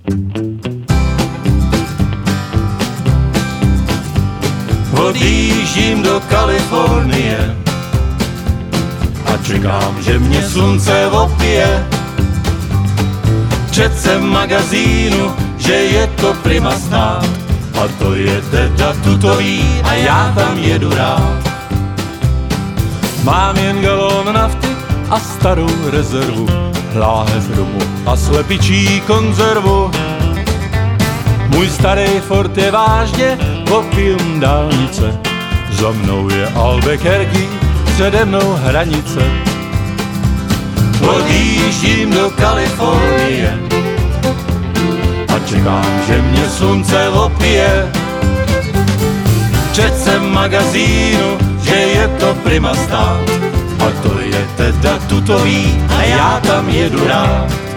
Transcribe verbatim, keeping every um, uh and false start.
Odjíždím do Kalifornie a čekám, že mě slunce opije. Čet jsem v magazínu, že je to prima stát, a to je teda tutový a já tam jedu rád. Mám jen galón nafty a starou rezervu, láhev rumu a slepičí konzervu. Můj starý Ford je vážně opium dálnice, za mnou je Albuquerque, přede mnou hranice. Odjíždím do Kalifornie a čekám, že mě slunce opije. Čet jsem v magazínu, že je to prima stát, a to je teda tutový a já tam jedu rád.